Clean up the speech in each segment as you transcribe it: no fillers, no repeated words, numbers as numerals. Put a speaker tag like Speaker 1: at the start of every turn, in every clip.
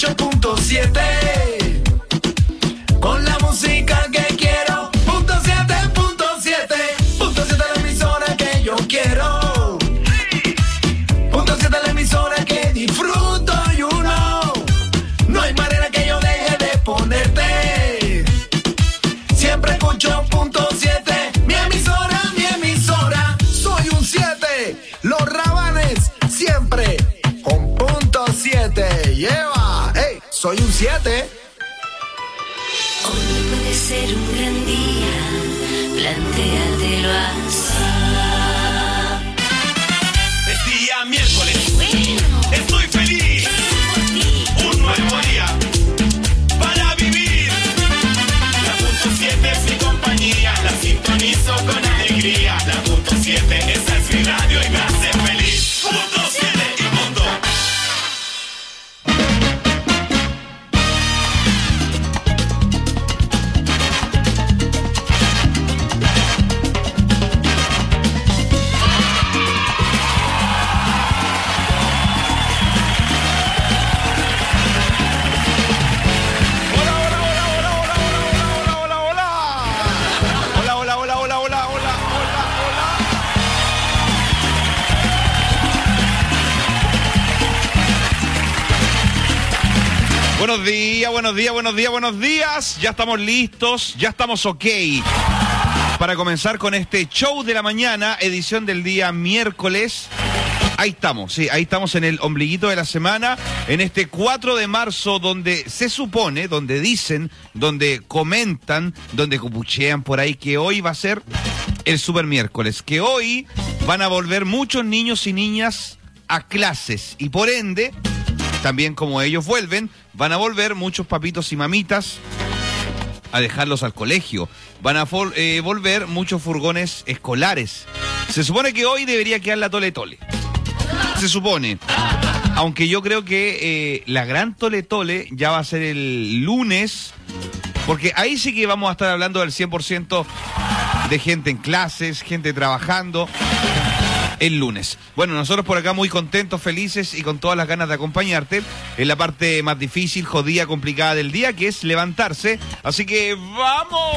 Speaker 1: 8.7. Con la música que quiero. Punto 7, punto 7. Punto 7 la emisora que yo quiero. Punto 7 la emisora que disfruto, you know. No hay manera que yo deje de ponerte. Siempre escucho punto 7. Mi emisora. Soy un 7. Los Rabanes siempre con punto 7. Lleva. Hey, soy un 7.
Speaker 2: Hoy puede ser un gran día, plantéatelo así.
Speaker 3: Es día miércoles, estoy feliz, un nuevo día para vivir. La punto 7 es mi compañía, la sintonizo con alegría. La punto 7 esa es mi radio y me hace feliz. Punto 7 y punto. Buenos días. Ya estamos listos, ya estamos ok para comenzar con este show de la mañana, edición del día miércoles. Ahí estamos, sí, ahí estamos en el ombliguito de la semana, en este 4 de marzo, donde se supone, donde dicen, donde comentan, donde cupuchean por ahí que hoy va a ser el super miércoles, que hoy van a volver muchos niños y niñas a clases y por ende, también como ellos vuelven, van a volver muchos papitos y mamitas a dejarlos al colegio. Van a volver muchos furgones escolares. Se supone que hoy debería quedar la tole tole. Se supone. Aunque yo creo que la gran tole tole ya va a ser el lunes, porque ahí sí que vamos a estar hablando del 100% de gente en clases, gente trabajando. El lunes. Bueno, nosotros por acá muy contentos, felices y con todas las ganas de acompañarte en la parte más difícil, jodida, complicada del día, que es levantarse. Así que ¡vamos!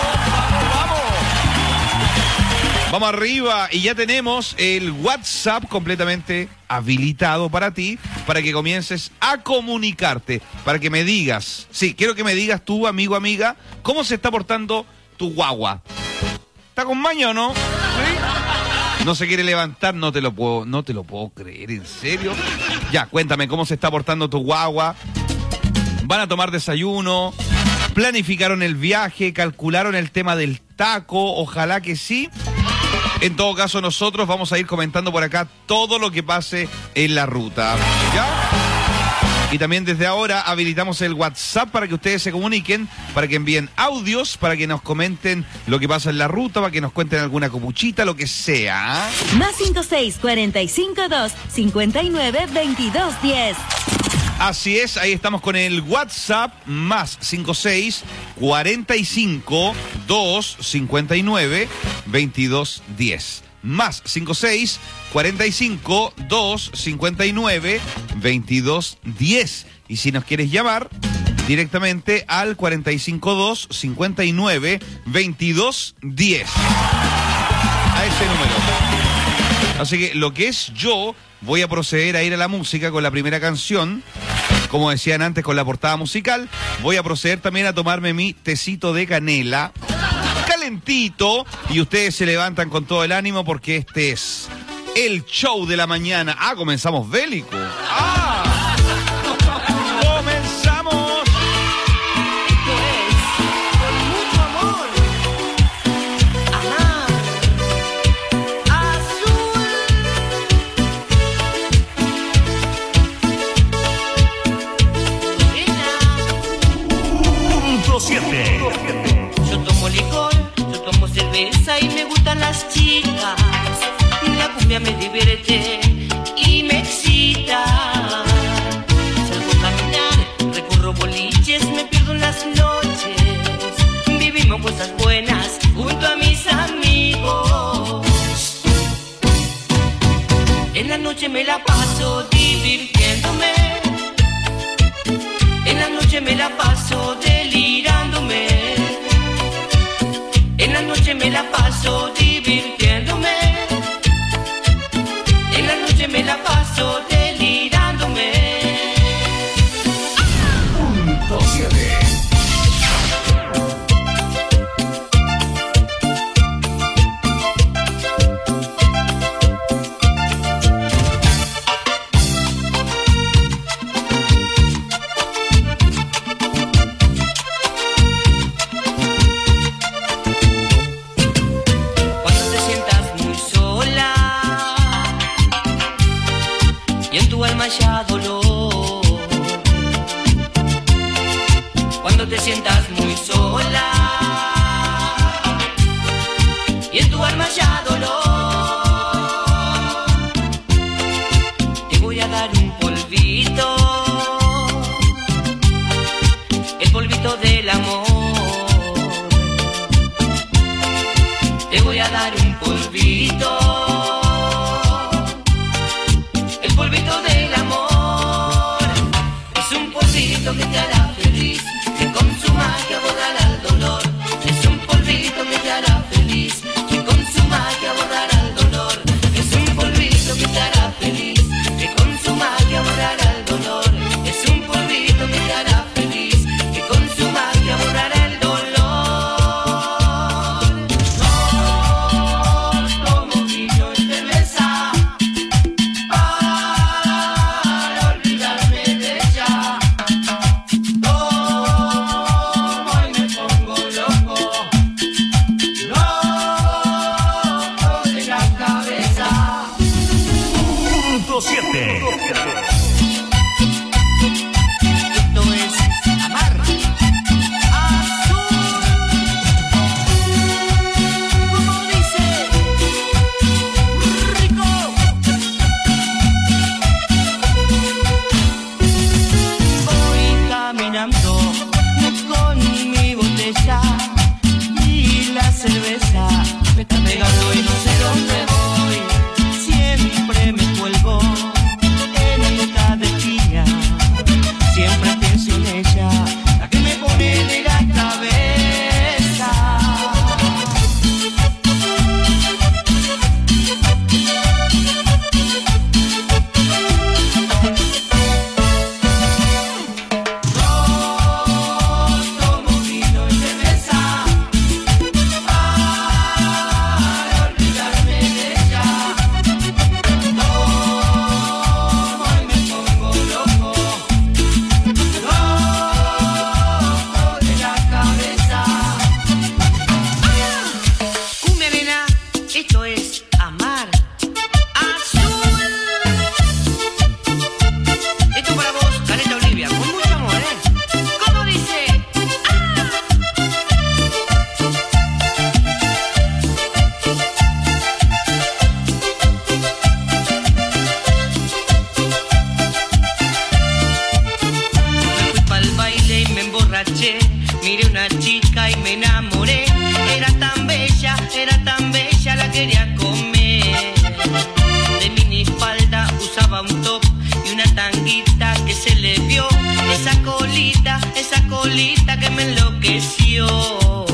Speaker 3: Vamos arriba y ya tenemos el WhatsApp completamente habilitado para ti, para que comiences a comunicarte, para que me digas, sí, quiero que me digas tú, amigo, amiga, cómo se está portando tu guagua. ¿Está con maña o no? ¿Sí? No se quiere levantar, no te lo puedo creer, ¿en serio? Ya, cuéntame cómo se está portando tu guagua. ¿Van a tomar desayuno? ¿Planificaron el viaje? ¿Calcularon el tema del taco? Ojalá que sí. En todo caso, nosotros vamos a ir comentando por acá todo lo que pase en la ruta. ¿Ya? Y también desde ahora habilitamos el WhatsApp para que ustedes se comuniquen, para que envíen audios, para que nos comenten lo que pasa en la ruta, para que nos cuenten alguna copuchita, lo que sea.
Speaker 2: Más 56-45-2-59-22-10.
Speaker 3: Así es, ahí estamos con el WhatsApp, más 56-45-2-59-22-10. Más 56-45-2-59-22-10. Y si nos quieres llamar directamente al 45-2-59-22-10. A ese número. Así que lo que es yo, voy a proceder a ir a la música con la primera canción. Como decían antes con la portada musical, voy a proceder también a tomarme mi tecito de canela. Calentito, y ustedes se levantan con todo el ánimo porque este es el show de la mañana. Ah, comenzamos bélico. Ah, comenzamos.
Speaker 1: Esto es con mucho amor. Ajá. Azul.
Speaker 3: Punto 7.
Speaker 4: Yo tomo licor, yo tomo cerveza y me gustan las chicas. La cumbia me divierte y me excita. Salgo a caminar, recorro boliches, me pierdo en las noches. Vivimos cosas buenas junto a mis amigos. En la noche me la paso divirtiéndome. colita, esa colita que me enloqueció.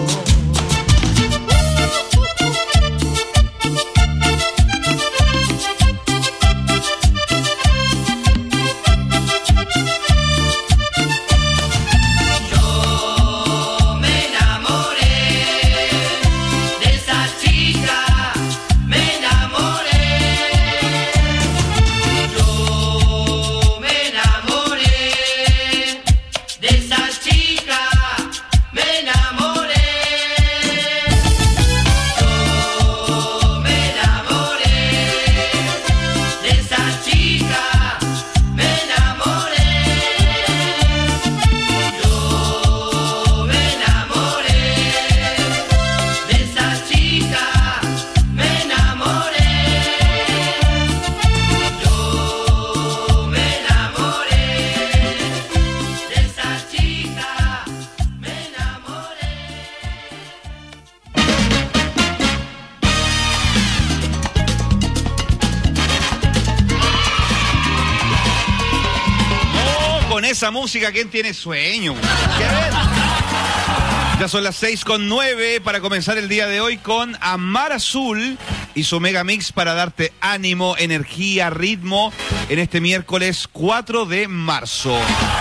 Speaker 3: Esa música, ¿quién tiene sueño? ¿Qué ven? Ya son las 6:09 para comenzar el día de hoy con Amar Azul y su mega mix para darte ánimo, energía, ritmo en este miércoles 4 de marzo.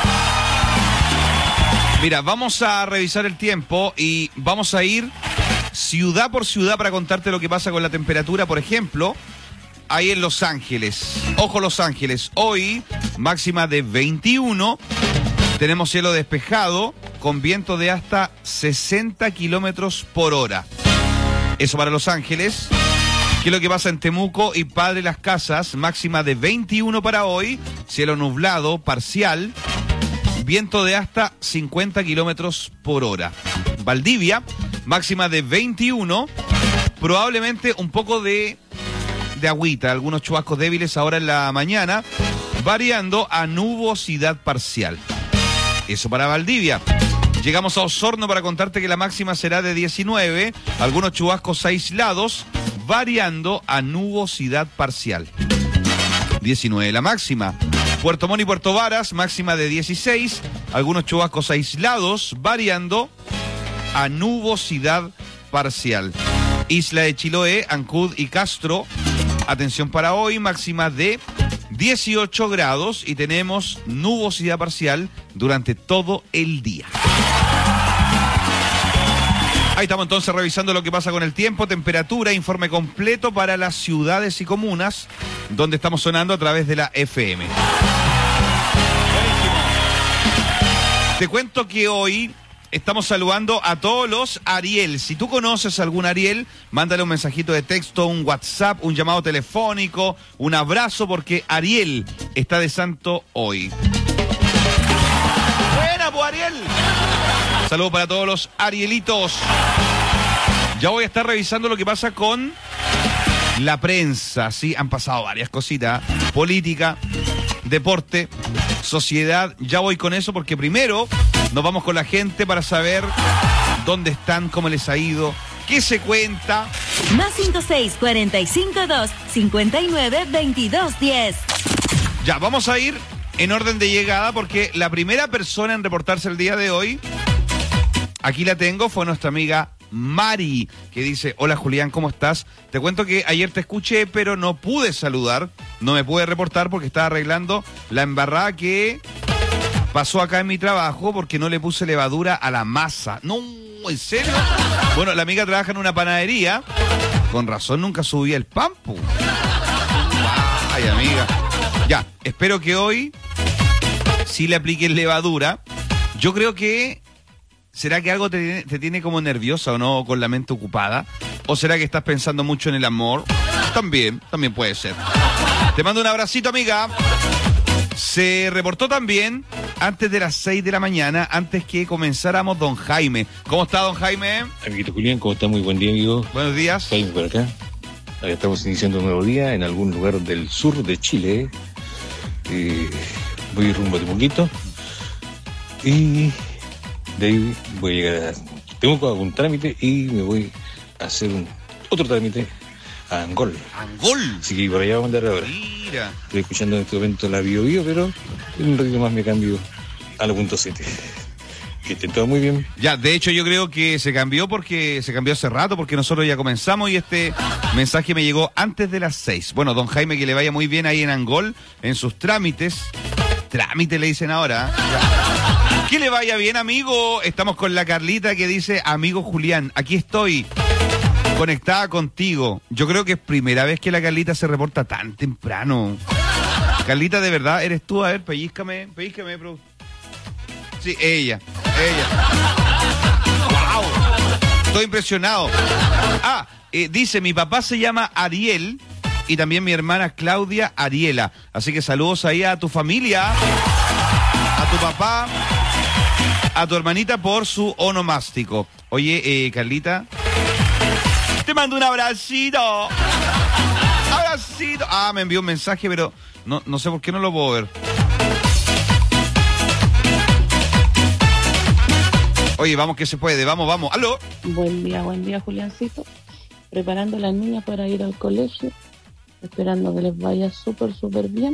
Speaker 3: Mira, vamos a revisar el tiempo y vamos a ir ciudad por ciudad para contarte lo que pasa con la temperatura. Por ejemplo, ahí en Los Ángeles. Ojo, Los Ángeles. Hoy, máxima de 21. Tenemos cielo despejado con viento de hasta 60 kilómetros por hora. Eso para Los Ángeles. ¿Qué es lo que pasa en Temuco y Padre Las Casas? Máxima de 21 para hoy. Cielo nublado, parcial. Viento de hasta 50 kilómetros por hora. Valdivia, máxima de 21. Probablemente un poco de agüita, algunos chubascos débiles ahora en la mañana, variando a nubosidad parcial. Eso para Valdivia. Llegamos a Osorno para contarte que la máxima será de 19, algunos chubascos aislados, variando a nubosidad parcial. 19 la máxima. Puerto Montt y Puerto Varas, máxima de 16, algunos chubascos aislados, variando a nubosidad parcial. Isla de Chiloé, Ancud y Castro, atención para hoy, máxima de 18 grados y tenemos nubosidad parcial durante todo el día. Ahí estamos entonces revisando lo que pasa con el tiempo, temperatura, informe completo para las ciudades y comunas donde estamos sonando a través de la FM. Buenísimo. Te cuento que hoy estamos saludando a todos los Ariel. Si tú conoces a algún Ariel, mándale un mensajito de texto, un WhatsApp, un llamado telefónico, un abrazo, porque Ariel está de santo hoy. ¡Buena, pues, Ariel! Saludos para todos los Arielitos. Ya voy a estar revisando lo que pasa con la prensa. Sí, han pasado varias cositas. Política, deporte, sociedad. Ya voy con eso porque primero nos vamos con la gente para saber dónde están, cómo les ha ido, qué se cuenta.
Speaker 5: Más 564-592-59-2210.
Speaker 3: Ya, vamos a ir en orden de llegada porque la primera persona en reportarse el día de hoy, aquí la tengo, fue nuestra amiga Mari, que dice: hola Julián, ¿cómo estás? Te cuento que ayer te escuché, pero no pude saludar, no me pude reportar porque estaba arreglando la embarrada que pasó acá en mi trabajo porque no le puse levadura a la masa. No, ¿en serio? Bueno, la amiga trabaja en una panadería. Con razón nunca subía el pan, po. Ay, amiga. Ya, espero que hoy sí le apliquen levadura. Yo creo que... ¿será que algo te tiene como nerviosa o no, con la mente ocupada? ¿O será que estás pensando mucho en el amor? También puede ser. Te mando un abracito, amiga. Se reportó también antes de las 6 de la mañana, antes que comenzáramos, don Jaime. ¿Cómo está, don Jaime?
Speaker 6: Amiguito Julián, ¿cómo está? Muy buen día, amigo.
Speaker 3: Buenos días.
Speaker 6: Jaime por acá. Acá estamos iniciando un nuevo día en algún lugar del sur de Chile. Voy rumbo a Temuquito. Y de ahí voy a llegar a Temuco, hago un trámite y me voy a hacer otro trámite a Angol.
Speaker 3: ¿Angol?
Speaker 6: Así que por allá vamos a andar ahora.
Speaker 3: Mira.
Speaker 6: Estoy escuchando en este momento la Bio Bio, pero en un ratito más me cambio a la punto 7. Que estén todos muy bien.
Speaker 3: Ya, de hecho yo creo que se cambió hace rato, porque nosotros ya comenzamos y este mensaje me llegó antes de las 6. Bueno, don Jaime, que le vaya muy bien ahí en Angol, en sus trámites. Trámite le dicen ahora. Ya. Que le vaya bien, amigo. Estamos con la Carlita que dice, amigo Julián, aquí estoy, conectada contigo. Yo creo que es primera vez que la Carlita se reporta tan temprano. Carlita, ¿de verdad eres tú? A ver, pellízcame, bro. Sí, ella. ¡Wow! Estoy impresionado. Dice, mi papá se llama Ariel y también mi hermana Claudia Ariela. Así que saludos ahí a tu familia, a tu papá, a tu hermanita por su onomástico. Oye, Carlita, te mando un abracito. Abracito. Me envió un mensaje, pero no sé por qué no lo puedo ver. Oye, vamos que se puede, vamos. ¡Aló!
Speaker 7: Buen día, Juliancito. Preparando a las niñas para ir al colegio. Esperando que les vaya súper bien.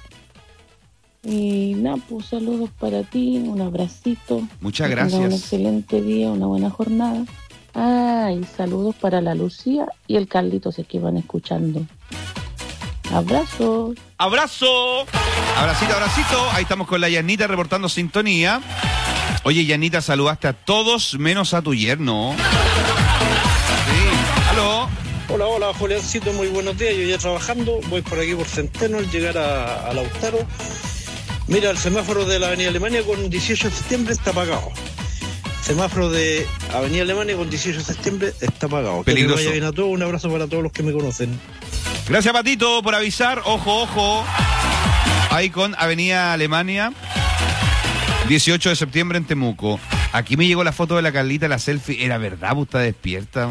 Speaker 7: Y nada, pues saludos para ti, un abracito.
Speaker 3: Muchas
Speaker 7: que
Speaker 3: gracias.
Speaker 7: tengas un excelente día, una buena jornada. Y saludos para la Lucía y el Carlito, si es que van escuchando. Abrazos.
Speaker 3: ¡Abrazo! Abracito. Ahí estamos con la Yanita reportando sintonía. Oye, Yanita, saludaste a todos menos a tu yerno. Sí, aló.
Speaker 8: Hola, Juliancito, muy buenos días. Yo ya trabajando, voy por aquí por Centeno al llegar a Lautaro. Mira, el semáforo de la Avenida Alemania con 18 de septiembre está apagado. Semáforo de Avenida Alemania con 18 de septiembre está apagado.
Speaker 3: Peligroso.
Speaker 8: Que me vaya bien a todos, un abrazo para todos los que me conocen.
Speaker 3: Gracias, Patito, por avisar. Ojo. Ahí con Avenida Alemania, 18 de septiembre en Temuco. Aquí me llegó la foto de la Carlita, la selfie. ¿Era verdad? ¿Vos está despierta?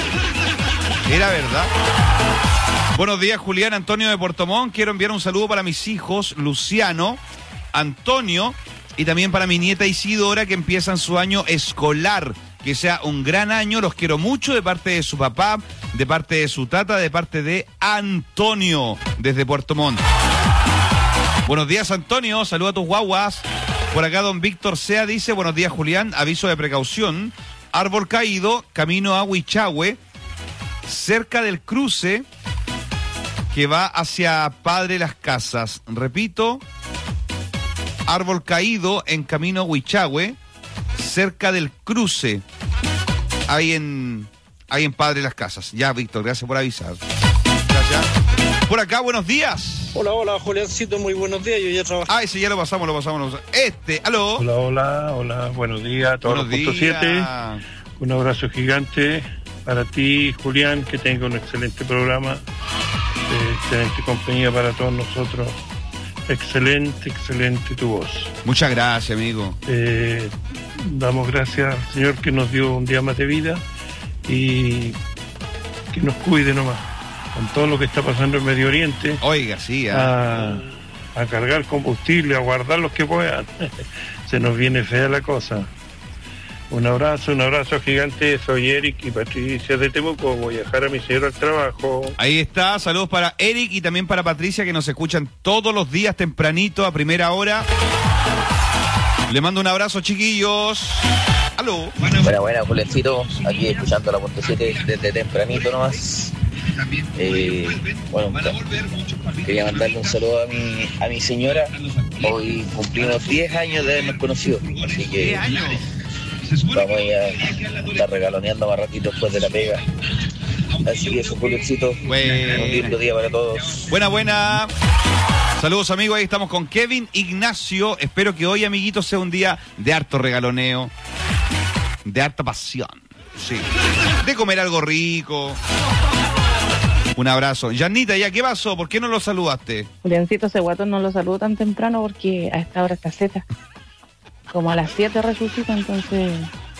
Speaker 3: ¿Era verdad? Buenos días, Julián. Antonio de Puerto Montt. Quiero enviar un saludo para mis hijos, Luciano, Antonio, y también para mi nieta Isidora, que empiezan su año escolar. Que sea un gran año. Los quiero mucho, de parte de su papá, de parte de su tata, de parte de Antonio, desde Puerto Montt. Buenos días, Antonio. Saluda a tus guaguas. Por acá don Víctor Sea dice, buenos días, Julián, aviso de precaución, árbol caído, camino a Huichahue, cerca del cruce que va hacia Padre Las Casas. Repito, árbol caído en camino a Huichahue, cerca del cruce, ahí en Padre Las Casas. Ya, Víctor, gracias por avisar. Gracias. Por acá, buenos días.
Speaker 8: Hola, Juliancito, muy buenos días. Yo ya trabajo.
Speaker 3: Ese ya lo pasamos. Aló.
Speaker 9: Hola, buenos días a todos los puntos 7. Un abrazo gigante para ti, Julián, que tenga un excelente programa, excelente compañía para todos nosotros. Excelente tu voz.
Speaker 3: Muchas gracias, amigo.
Speaker 9: Damos gracias al Señor que nos dio un día más de vida y que nos cuide nomás. Con todo lo que está pasando en Medio Oriente.
Speaker 3: Oiga, sí.
Speaker 9: A cargar combustible, a guardar los que puedan. Se nos viene fea la cosa. Un abrazo gigante. Soy Eric y Patricia de Temuco. Voy a dejar a mi señor al trabajo.
Speaker 3: Ahí está, saludos para Eric y también para Patricia, que nos escuchan todos los días tempranito a primera hora. Le mando un abrazo, chiquillos. Aló.
Speaker 10: Buena, Julencito. Aquí escuchando la punto 7 desde tempranito nomás. Quería mandarle un saludo a mi señora. Hoy cumplimos 10 años de habernos conocido, así que vamos a estar regaloneando más ratito después de la pega. Así que eso, Julioncito, un lindo día para todos.
Speaker 3: Buena. Saludos, amigos, ahí estamos con Kevin Ignacio. Espero que hoy, amiguitos, sea un día de harto regaloneo, de harta pasión, sí, de comer algo rico. Un abrazo. Yanita, ¿ya qué pasó? ¿Por qué no lo saludaste?
Speaker 7: Juliancito, ese guatón no lo saludo tan temprano porque a esta hora está zeta. Como a las 7 resucita, entonces...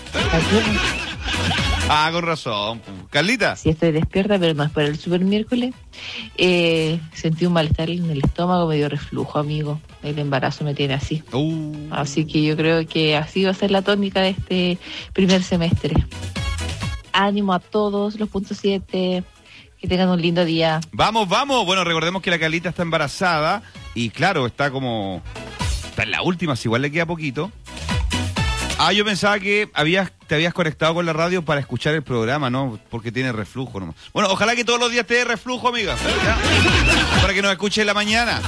Speaker 3: Con razón. Carlita.
Speaker 11: Sí, estoy despierta, pero no es para el super miércoles. Sentí un malestar en el estómago, me dio reflujo, amigo. El embarazo me tiene así. Así que yo creo que así va a ser la tónica de este primer semestre. Ánimo a todos los puntos 7. Que tengan un lindo día.
Speaker 3: Vamos. Bueno, recordemos que la Carlita está embarazada y claro, está como Está en la última, si igual le queda poquito. Ah, yo pensaba que te habías conectado con la radio para escuchar el programa, ¿no? Porque tiene reflujo nomás. Bueno, ojalá que todos los días te dé reflujo, amiga. Para que nos escuche en la mañana.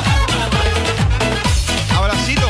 Speaker 3: Abracito.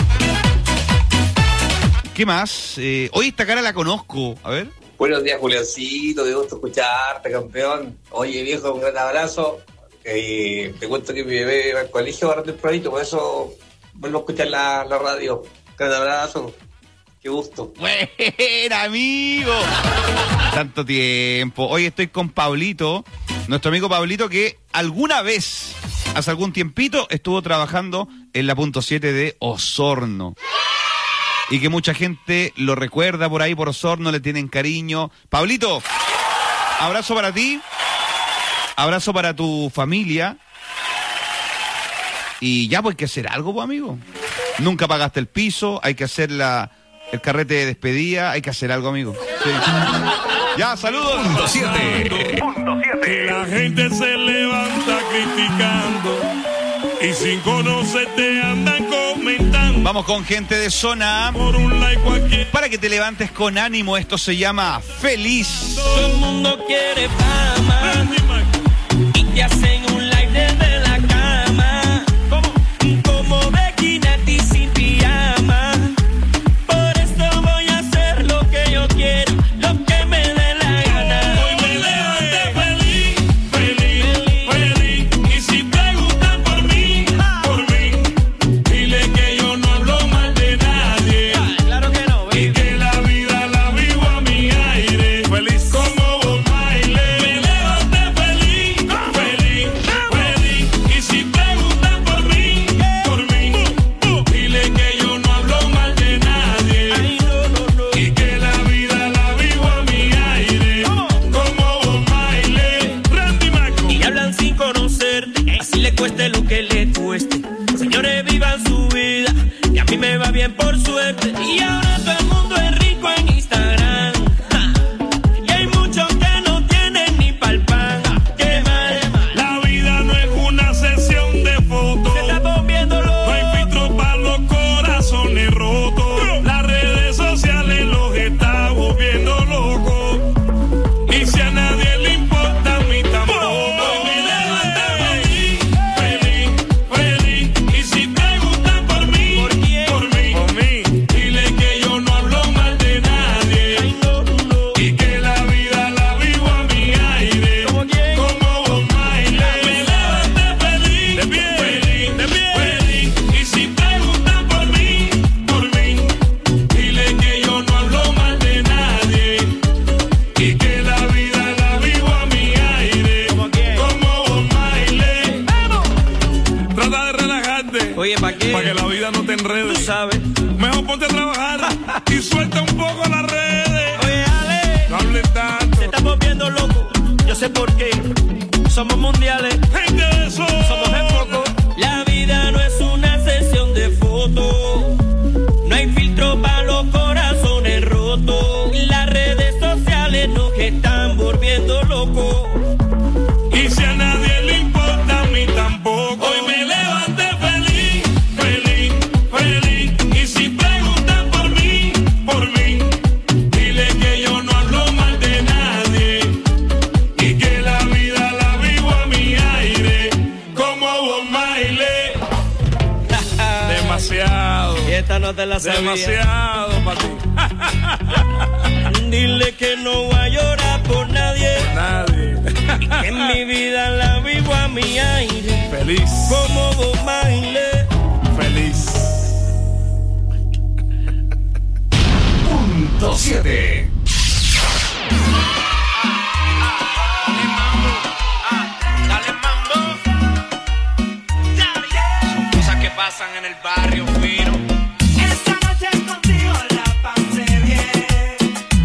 Speaker 3: ¿Qué más? Hoy esta cara la conozco. A ver.
Speaker 12: Buenos días, Juliancito. De gusto escucharte, campeón. Oye, viejo, un gran abrazo. Te cuento que mi bebé va al colegio va a el proyecto, por eso vuelvo a escuchar la radio. Gran abrazo. Qué gusto.
Speaker 3: Buen amigo. Tanto tiempo. Hoy estoy con Pablito, nuestro amigo Pablito, que alguna vez, hace algún tiempito, estuvo trabajando en la punto 7 de Osorno. Y que mucha gente lo recuerda por ahí, por Osorno, le tienen cariño. Pablito, abrazo para ti, abrazo para tu familia. Y ya, pues hay que hacer algo, pues, amigo. Nunca pagaste el piso, hay que hacer el carrete de despedida, hay que hacer algo, amigo. Sí. Ya, saludos.
Speaker 1: Punto 7. La gente se levanta criticando y sin conocerte andan comentando.
Speaker 3: Vamos con gente de zona.
Speaker 1: Por un like cualquier.
Speaker 3: Para que te levantes con ánimo, esto se llama Feliz.
Speaker 13: Todo el mundo quiere fama y te hacen un like desde la cama. Como Becky sin pijama. Por esto voy a hacer lo que yo quiero, lo que me dé la gana.
Speaker 1: Hoy me levanté feliz, feliz, feliz. Y si preguntan por mí, dile que yo no hablo mal de nadie.
Speaker 13: Claro que no, baby.
Speaker 1: Y que la vida la vivo a mi aire. Feliz como Bob Marley. Me levanté feliz, feliz, feliz. Y si preguntan por mí, dile que yo no hablo mal de nadie.
Speaker 13: Ay, no.
Speaker 1: Y que la vida la vivo a mi aire. Como Bob Marley. Randy Marco.
Speaker 13: Y hablan sin conocerte, así le cueste lo que le cueste. Señores, vivan su vida, y a mí me va bien por suerte. Y ahora todo el mundo es rico en Instagram. Ja. Y hay muchos que no tienen ni pa'l pan. Qué mal.
Speaker 1: La vida no es una sesión de fotos.
Speaker 13: Se está volviendo loco.
Speaker 1: No hay filtro para los corazones rotos. Las redes sociales los está volviendo locos. Y si a nadie le importa, a mí tampoco. Hoy me levanté feliz, feliz, feliz. Y si preguntan por mí,
Speaker 13: ¿Por quién?
Speaker 1: por mí, dile que yo no hablo mal de nadie.
Speaker 13: Ay, no.
Speaker 1: Y que la vida la vivo a mi aire.
Speaker 13: ¿Cómo quién?
Speaker 1: Como Bob Marley. Me levanté feliz, feliz, feliz. Y si preguntan por mí, dile que yo no hablo mal de nadie. Y que la vida la vivo a mi aire.
Speaker 13: ¿Cómo quién?
Speaker 1: Como Bob Marley. Trata de relajarte.
Speaker 13: Oye, ¿para qué?
Speaker 1: Para que la vida no te
Speaker 13: Tú
Speaker 1: enrede.
Speaker 13: sabes.
Speaker 1: Mejor ponte a trabajar y suelta un poco las redes.
Speaker 13: Oye, Ale,
Speaker 1: No hables tanto.
Speaker 13: se está volviendo loco. Yo sé por qué. Somos mundiales.
Speaker 1: Gente de eso.
Speaker 13: Somos en poco. La vida no es una sesión de fotos. No hay filtro para los corazones rotos. Las redes sociales nos están volviendo locos.
Speaker 1: Y si a nadie le importa, a mí tampoco. Hoy me levanté feliz, feliz, feliz. Y si preguntan por mí, dile que yo no hablo mal de nadie. Y que la vida la vivo a mi aire. Como Bob Marley. Demasiado.
Speaker 13: Y esta no te la sabía.
Speaker 1: Demasiado para ti.
Speaker 13: Dile que no voy a llorar por nadie.
Speaker 1: Nadie.
Speaker 13: Y que en mi vida la vivo a mi aire.
Speaker 1: Feliz.
Speaker 13: Como Bob Marley.
Speaker 1: Feliz.
Speaker 14: Punto 7.
Speaker 13: Dale mambo. Son cosas que pasan en el barrio fino.
Speaker 15: Esta noche contigo la pasé bien.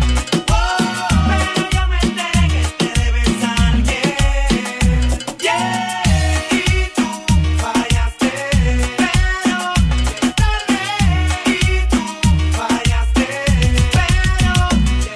Speaker 15: Pero yo me enteré que te debes a alguien. Y tú fallaste. Pero tarde. Y tú fallaste. Pero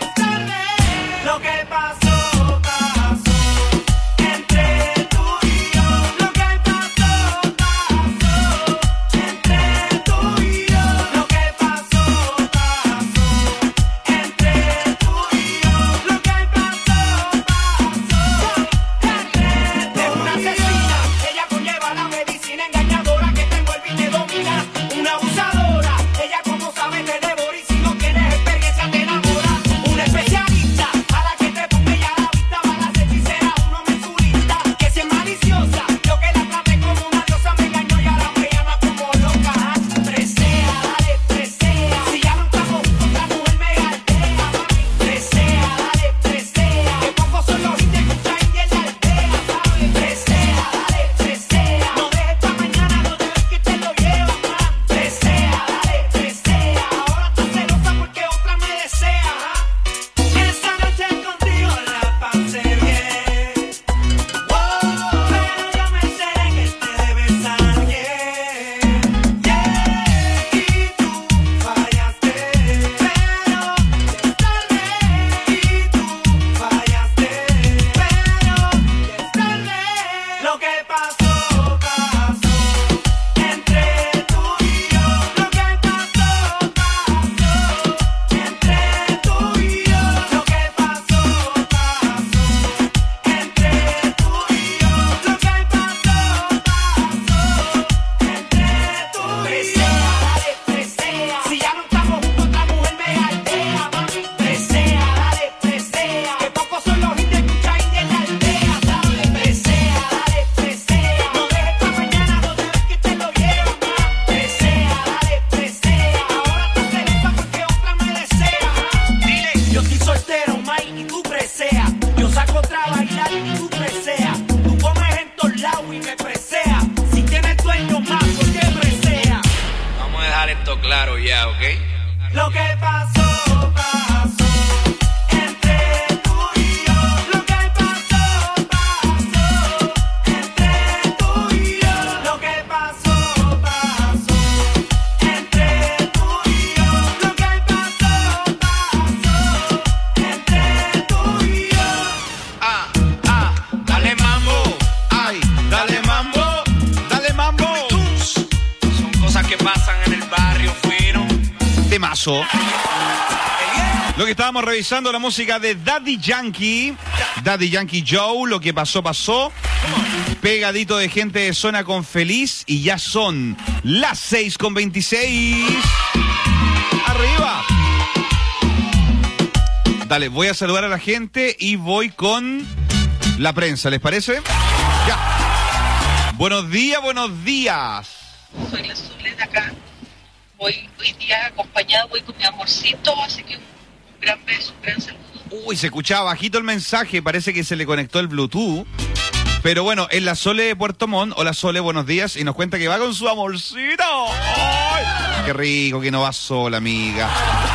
Speaker 3: hablando claro ya, ¿ok?
Speaker 15: Lo que pasó, pasó entre tú y yo. Lo que pasó, pasó entre tú y yo. Lo que pasó, pasó entre tú y yo. Lo que pasó, pasó entre tú y yo.
Speaker 3: Dale mambo, ay, dale mambo, dale mambo.
Speaker 13: Son cosas que pasan en el barrio fino.
Speaker 3: Temazo. Lo que estábamos revisando, la música de Daddy Yankee Joe, lo que pasó, pasó. Pegadito de gente de zona con Feliz y ya son las 6:26. Arriba. Dale, voy a saludar a la gente y voy con la prensa, ¿les parece? Ya. Buenos días, buenos días.
Speaker 14: Soy la Sole de acá. Voy hoy día acompañado, voy con mi amorcito, así que un gran beso, un gran saludo.
Speaker 3: Uy, se escuchaba bajito el mensaje, parece que se le conectó el Bluetooth. Pero bueno, es la Sole de Puerto Montt. Hola Sole, buenos días. Y nos cuenta que va con su amorcito. ¡Ay! Qué rico que no va sola, amiga.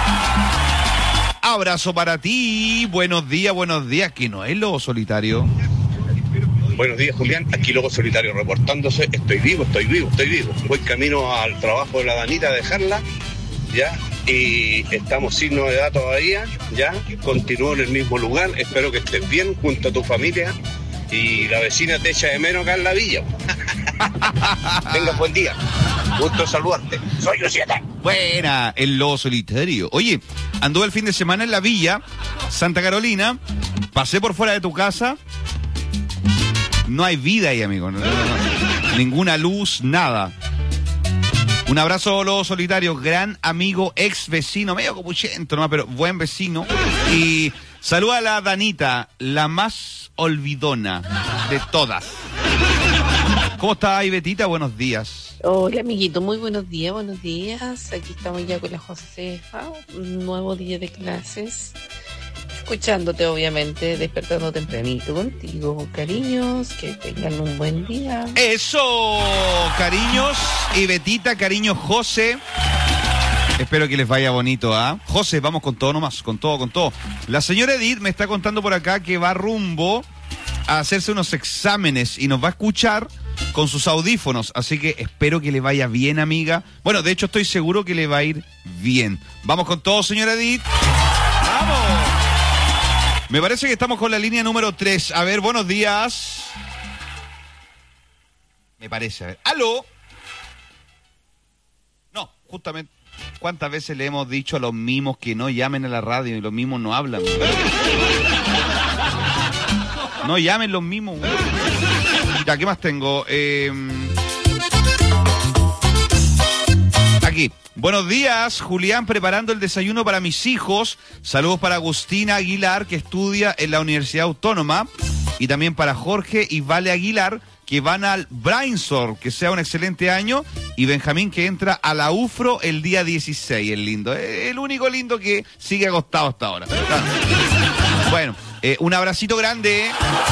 Speaker 3: Abrazo para ti. Buenos días, que no es Lobo Solitario.
Speaker 16: Buenos días, Julián. Aquí Lobo Solitario reportándose. Estoy vivo. Voy camino al trabajo de la Danita a dejarla, ¿ya? Y estamos sin novedad todavía, ¿ya? Continúo en el mismo lugar. Espero que estés bien junto a tu familia. Y la vecina te echa de menos acá en la villa. Tenga buen día. Gusto saludarte. Soy Lucieta.
Speaker 3: Buena, el Lobo Solitario. Oye, anduve el fin de semana en la villa Santa Carolina. Pasé por fuera de tu casa. No hay vida ahí, amigo. No. Ninguna luz, nada. Un abrazo, Lobo Solitario, gran amigo, ex vecino, medio copuchento, ¿no? Pero buen vecino. Y saluda a la Danita, la más olvidona de todas. ¿Cómo está ahí, Betita? Buenos días.
Speaker 17: Hola, amiguito, muy buenos días, buenos días. Aquí estamos ya con la Josefa, un nuevo día de clases. Escuchándote, obviamente, despertando tempranito contigo. Cariños, que tengan un buen día.
Speaker 3: ¡Eso! Cariños y Betita, cariño José. Espero que les vaya bonito, ¿ah? José, vamos con todo nomás, con todo. La señora Edith me está contando por acá que va rumbo a hacerse unos exámenes y nos va a escuchar con sus audífonos, así que espero que le vaya bien, amiga. Bueno, de hecho estoy seguro que le va a ir bien. Vamos con todo, señora Edith. ¡Vamos! Me parece que estamos con la línea número 3. A ver, buenos días. Me parece, a ver. ¡Aló! No, justamente. ¿Cuántas veces le hemos dicho a los mimos que no llamen a la radio y los mimos no hablan? No llamen los mimos. Ya, ¿qué más tengo? Aquí. Buenos días, Julián, preparando el desayuno para mis hijos. Saludos para Agustina Aguilar, que estudia en la Universidad Autónoma. Y también para Jorge y Vale Aguilar, que van al Brainstorm. Que sea un excelente año. Y Benjamín, que entra a la UFRO el día 16. El lindo. El único lindo que sigue acostado hasta ahora. Bueno, un abracito grande.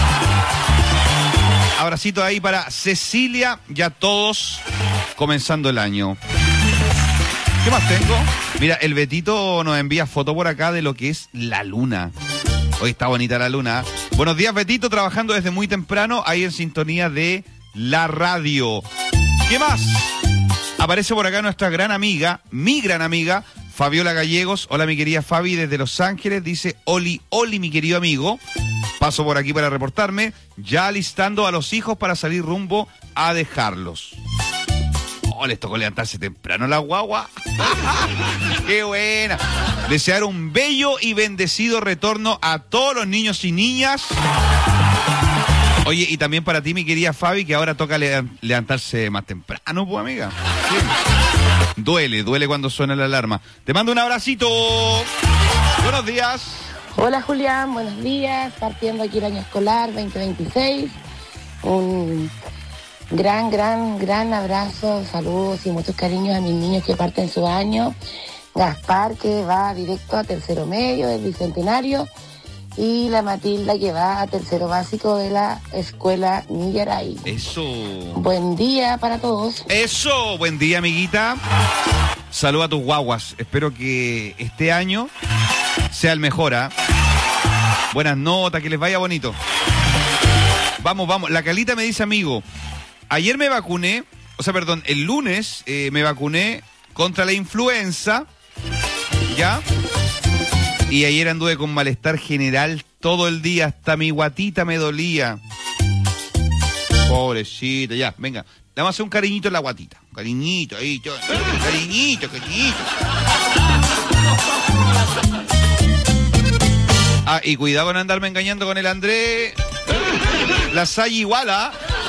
Speaker 3: Abracito ahí para Cecilia y a todos comenzando el año. ¿Qué más tengo? Mira, el Betito nos envía foto por acá de lo que es la luna. Hoy está bonita la luna. Buenos días, Betito, trabajando desde muy temprano, ahí en sintonía de la radio. ¿Qué más? Aparece por acá nuestra gran amiga, mi gran amiga, Fabiola Gallegos. Hola, mi querida Fabi, desde Los Ángeles. Dice, Oli, mi querido amigo. Paso por aquí para reportarme, ya alistando a los hijos para salir rumbo a dejarlos. Oh, les tocó levantarse temprano la guagua. ¡Qué buena! Desear un bello y bendecido retorno a todos los niños y niñas. Oye, y también para ti, mi querida Fabi, que ahora toca levantarse más temprano, pues, amiga. Sí. Duele cuando suena la alarma. Te mando un abracito. Buenos días.
Speaker 7: Hola, Julián, buenos días. Partiendo aquí el año escolar 2026. Un gran abrazo, saludos y muchos cariños a mis niños que parten su año. Gaspar, que va directo a tercero medio del Bicentenario, y la Matilda, que va a tercero básico de la escuela Nillaray.
Speaker 3: Eso.
Speaker 7: Buen día para todos.
Speaker 3: Eso, buen día, amiguita. Saluda a tus guaguas. Espero que este año sea el mejor, ¿ah? Buenas notas, que les vaya bonito. Vamos. La Calita me dice, amigo, ayer me vacuné, el lunes me vacuné contra la influenza, ¿ya? Y ayer anduve con malestar general todo el día, hasta mi guatita me dolía. Pobrecita, ya, venga. Le vamos a hacer un cariñito en la guatita. Un cariñito, ahí, cariñito. Ah, y cuidado con andarme engañando con el Andrés. La Salle igual, ¿ah? Sí.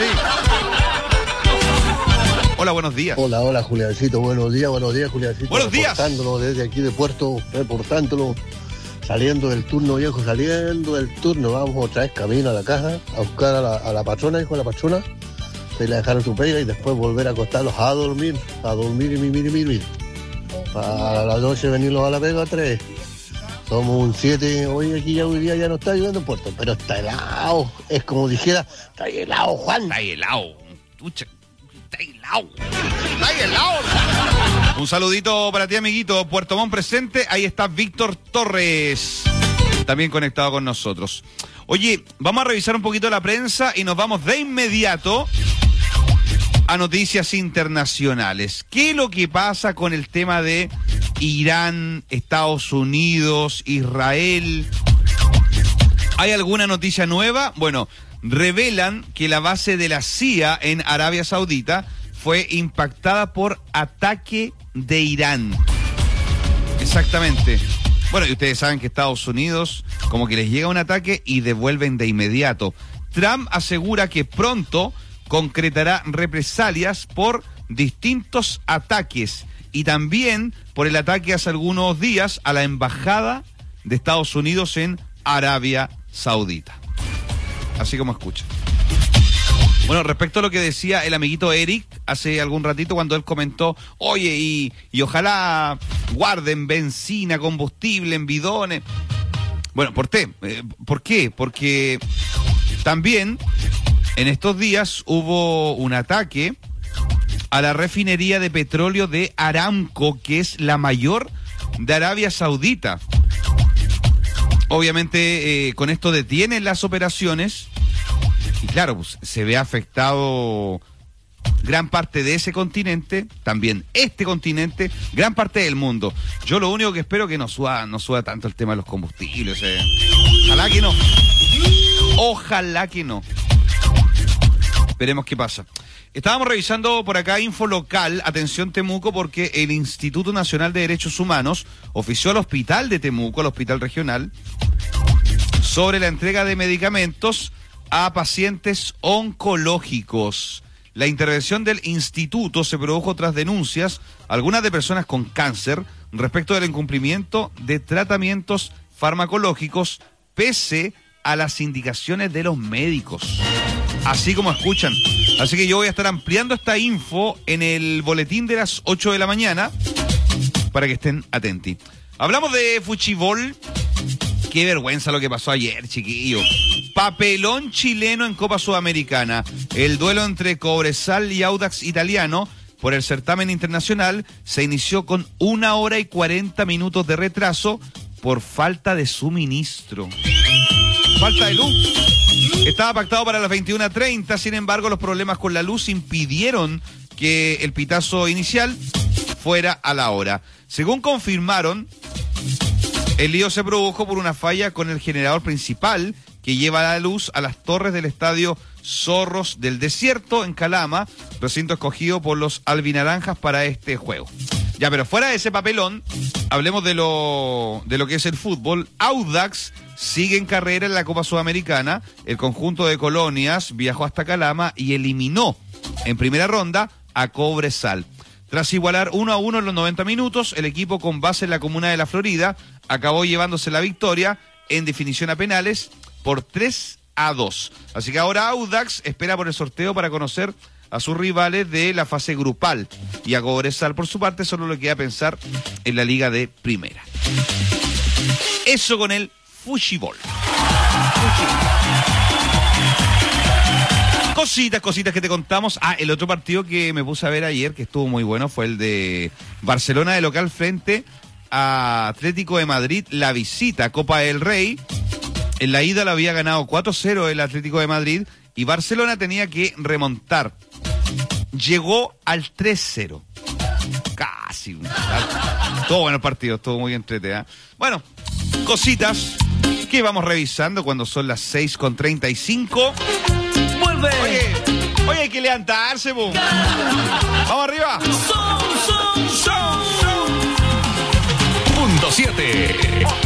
Speaker 3: Hola, buenos días.
Speaker 18: Hola, Juliancito. Buenos días, Juliancito.
Speaker 3: Buenos días.
Speaker 18: Reportándolo desde aquí de Puerto, reportándolo. Saliendo del turno, viejo, Vamos otra vez camino a la casa a buscar a la patrona, hijo de la patrona. Se le dejaron su pega y después volver a acostarlos a dormir y mimir. Para las 12 venirlos a la pega a 3. Somos un 7, hoy día ya no está ayudando en Puerto, pero está helado. Es como dijera, está helado, Juan.
Speaker 3: Está helado. Está helado. Un saludito para ti, amiguito. Puerto Montt presente. Ahí está Víctor Torres, también conectado con nosotros. Oye, vamos a revisar un poquito la prensa y nos vamos de inmediato a noticias internacionales. ¿Qué es lo que pasa con el tema de Irán, Estados Unidos, Israel? ¿Hay alguna noticia nueva? Bueno, revelan que la base de la CIA en Arabia Saudita fue impactada por ataque de Irán. Exactamente. Bueno, y ustedes saben que Estados Unidos como que les llega un ataque y devuelven de inmediato. Trump asegura que pronto concretará represalias por distintos ataques y también por el ataque hace algunos días a la embajada de Estados Unidos en Arabia Saudita. Así como escuchan. Bueno, respecto a lo que decía el amiguito Eric hace algún ratito cuando él comentó, oye, y ojalá guarden benzina, combustible en bidones. Bueno, ¿por qué? Porque también en estos días hubo un ataque a la refinería de petróleo de Aramco, que es la mayor de Arabia Saudita. Obviamente con esto detienen las operaciones y claro, pues, se ve afectado gran parte de ese continente, también este continente, gran parte del mundo. Yo lo único que espero que no suba tanto el tema de los combustibles. Ojalá que no. Ojalá que no. Veremos qué pasa. Estábamos revisando por acá info local, atención Temuco, porque el Instituto Nacional de Derechos Humanos ofició al hospital de Temuco, al hospital regional, sobre la entrega de medicamentos a pacientes oncológicos. La intervención del instituto se produjo tras denuncias, algunas de personas con cáncer, respecto del incumplimiento de tratamientos farmacológicos pese a las indicaciones de los médicos. Así como escuchan. Así que yo voy a estar ampliando esta info en el boletín de las 8 de la mañana para que estén atentos. Hablamos de fuchibol. Qué vergüenza lo que pasó ayer, chiquillo. Papelón chileno en Copa Sudamericana. El duelo entre Cobresal y Audax Italiano por el certamen internacional se inició con 1 hora y 40 minutos de retraso por falta de suministro. Falta de luz. Estaba pactado para las 21:30, sin embargo los problemas con la luz impidieron que el pitazo inicial fuera a la hora. Según confirmaron, el lío se produjo por una falla con el generador principal que lleva la luz a las torres del estadio Zorros del Desierto en Calama, recinto escogido por los albinaranjas para este juego. Ya, pero fuera de ese papelón, hablemos de lo que es el fútbol. Audax sigue en carrera en la Copa Sudamericana. El conjunto de Colonias viajó hasta Calama y eliminó en primera ronda a Cobresal. Tras igualar 1-1 en los 90 minutos, el equipo con base en la comuna de La Florida acabó llevándose la victoria en definición a penales por 3-2. Así que ahora Audax espera por el sorteo para conocer a sus rivales de la fase grupal. Y a Cobresal, por su parte, solo le queda pensar en la Liga de Primera. Eso con el fuchibol. Cositas que te contamos. El otro partido que me puse a ver ayer, que estuvo muy bueno, fue el de Barcelona de local frente a Atlético de Madrid, la visita, Copa del Rey. En la ida la había ganado 4-0 el Atlético de Madrid y Barcelona tenía que remontar. Llegó al 3-0. Casi. Todo bueno el partido, estuvo muy entretenido. Bueno, cositas que vamos revisando cuando son las 6:35.
Speaker 1: ¡Vuelve!
Speaker 3: Oye, hay que levantarse, boom. Vamos arriba.
Speaker 1: Punto 7.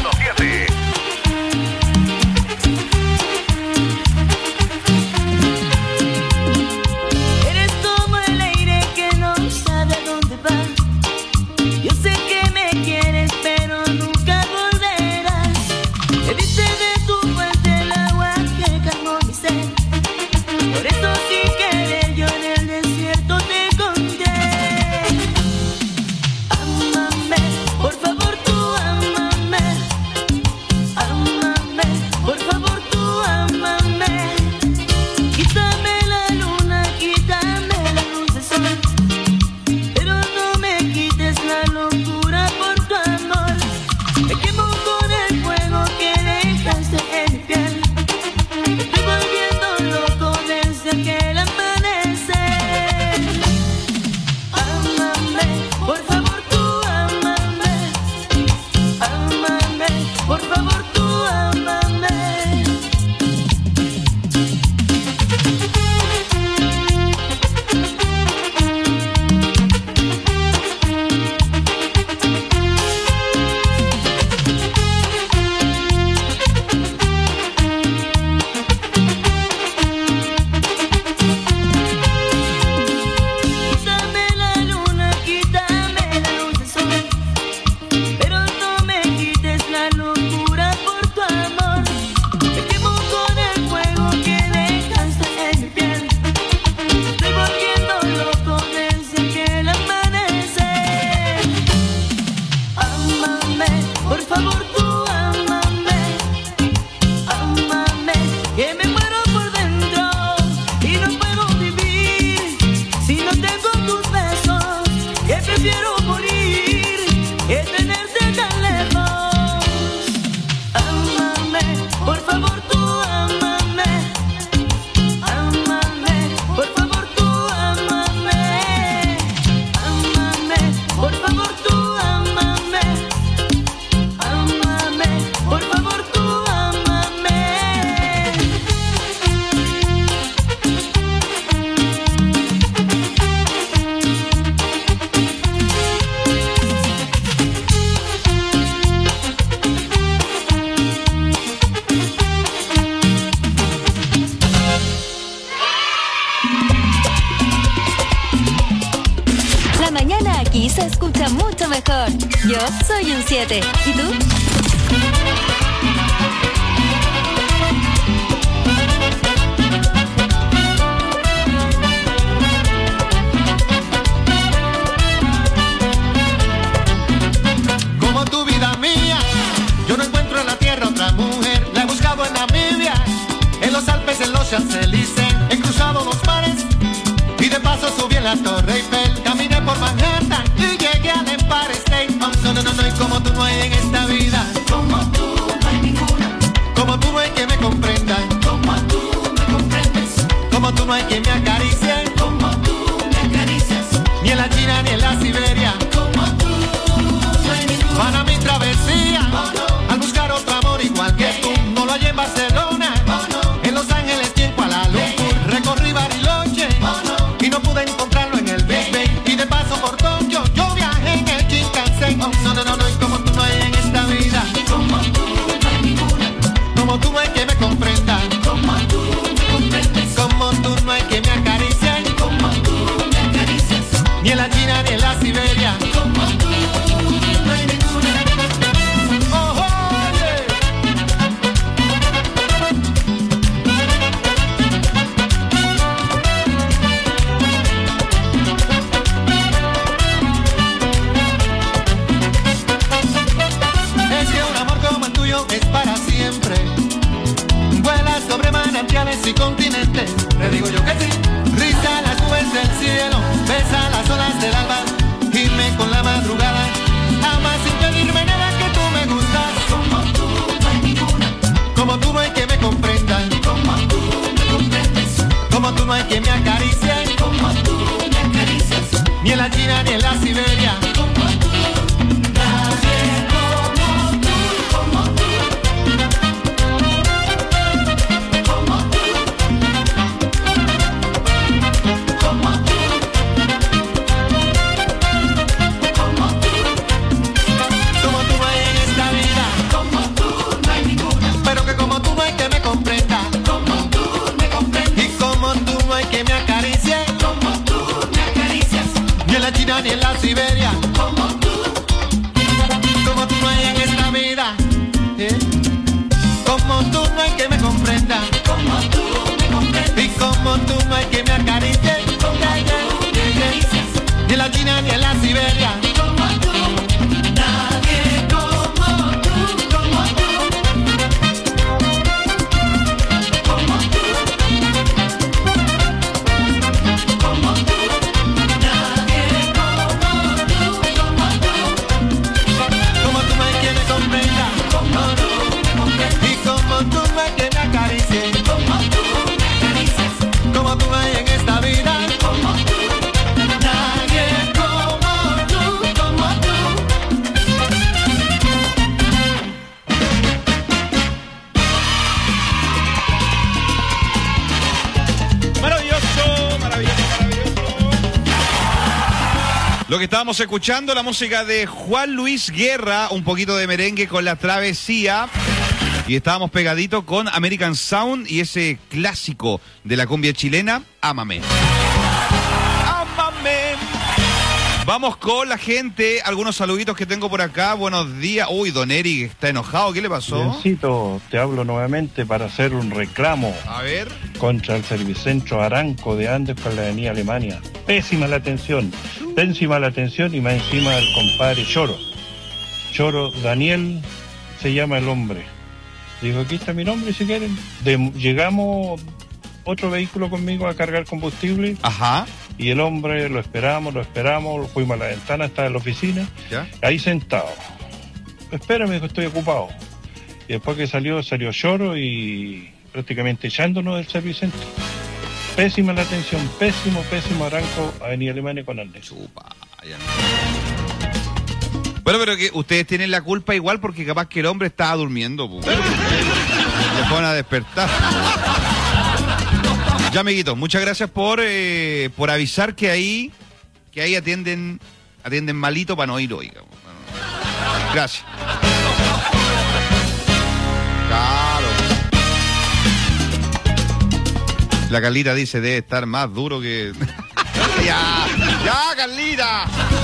Speaker 15: Eres como el aire que no sabe a dónde va. Yo sé que me quieres, pero nunca volverás. Bebiste de tu fuente el agua que calmó mi sed. Por eso sin querer yo en el desierto te conté. Ámame, por favor tú ámame. Ámame, por favor tú ámame. Quítame la luna, quítame la luz del sol, pero no me quites la locura por tu amor. Me quemo con el fuego que dejaste en mi piel. Me estoy volviendo loco desde aquel amanecer. Ámame, por favor tú ámame. Ámame, por favor tú ámame. Quítame la luna, quítame la luz del sol, pero no me quites la locura por tu amor. Me quemo con el fuego que dejaste en mi piel. Me estoy volviendo loco desde aquel amanecer. Ámame, por favor tú ámame. Ámame, que me muero por dentro y no puedo vivir si no tengo tus besos, que prefiero morir que tenerte tan lejos. Ámame, por favor tú ámame. Ámame, por favor tú ámame. Ámame, por favor tú ámame. Ámame, por favor tú ámame.
Speaker 5: La mañana aquí se escucha mucho mejor. Yo soy un 7. ¿Y tú?
Speaker 19: Como tu vida mía, yo no encuentro en la tierra otra mujer. La he buscado en Namibia, en los Alpes, en los Champs-Élysées. He cruzado los mares y de paso subí en la Torre Eiffel. Caminé por Manhattan y llegué al Empire State. Oh, no, no, no, no, y como tú no hay en esta vida. Como tú no hay ninguna. Como tú no hay que me comprenda. Como tú me comprendes. Como tú no hay que me acaricie. Como tú me acaricias. Ni en la China ni en la Siberia. Como tú no hay ninguna. Para mi travesía, al buscar otro amor igual que tú. No lo hallé en Barcelona, en Los Ángeles y en Kuala Lumpur. Recorrí Bariloche y no pude encontrarlo en el Big Bang. Y de paso por y continentes, le digo yo que sí. Risa las nubes del cielo, besa las olas del alba, gime con la madrugada, ama sin pedirme nada, que tú me gustas. Como tú no hay ninguna, como tú no hay que me comprendan, como tú me comprendes, como tú no hay que me acaricie, como tú me acaricias, ni en la China ni en la Siberia, como tú, nadie como tú, como tú, como tú, como tú, como tú no hay en esta vida, como tú no hay ninguna, pero que como tú no hay que me comprenda, como tú me comprendes, y como tú no hay que me acaricie, como tú me acaricias, ni en la China ni en la Siberia, como tú no hay en esta vida, como tú no hay que me comprenda, como tú me comprendes, y como tú no hay que me acaricie, como tú me acaricias, ni en la China ni en la Siberia, como tú, nadie como tú, como tú, como tú, como tú, nadie como tú, como tú, como tú no hay quien me comprenda, como tú me comprendes, y como tú no hay quien me acaricie, como tú me acaricias, como tú no hay en esta vida, como tú, nadie como tú, como tú.
Speaker 3: Maravilloso, maravilloso, maravilloso. Lo que estábamos escuchando, la música de Juan Luis Guerra, un poquito de merengue con La Travesía. Y estábamos pegaditos con American Sound y ese clásico de la cumbia chilena, Ámame. Ámame. Vamos con la gente, algunos saluditos que tengo por acá. Buenos días. Uy, don Eric está enojado, ¿qué le pasó?
Speaker 9: Biencito, te hablo nuevamente para hacer un reclamo.
Speaker 3: A ver.
Speaker 9: Contra el Servicentro Aranco de Andes por la avenida Alemania. Pésima la atención y más encima el compadre Choro Daniel se llama el hombre. Digo, aquí está mi nombre si quieren. Llegamos otro vehículo conmigo a cargar combustible.
Speaker 3: Ajá.
Speaker 9: Y el hombre lo esperamos, fuimos a la ventana, estaba en la oficina,
Speaker 3: ¿ya?
Speaker 9: Ahí sentado. Espérame, que estoy ocupado. Y después que salió Choro y prácticamente echándonos del Servicentro. Pésima la atención, pésimo Aranco, avenida Alemania con Andes.
Speaker 3: Bueno, pero que ustedes tienen la culpa igual porque capaz que el hombre estaba durmiendo. Le van a despertar. Ya, amiguitos, muchas gracias por avisar que ahí atienden malito para no ir hoy. Gracias. Claro. La Carlita dice, debe estar más duro que... ya, Carlita.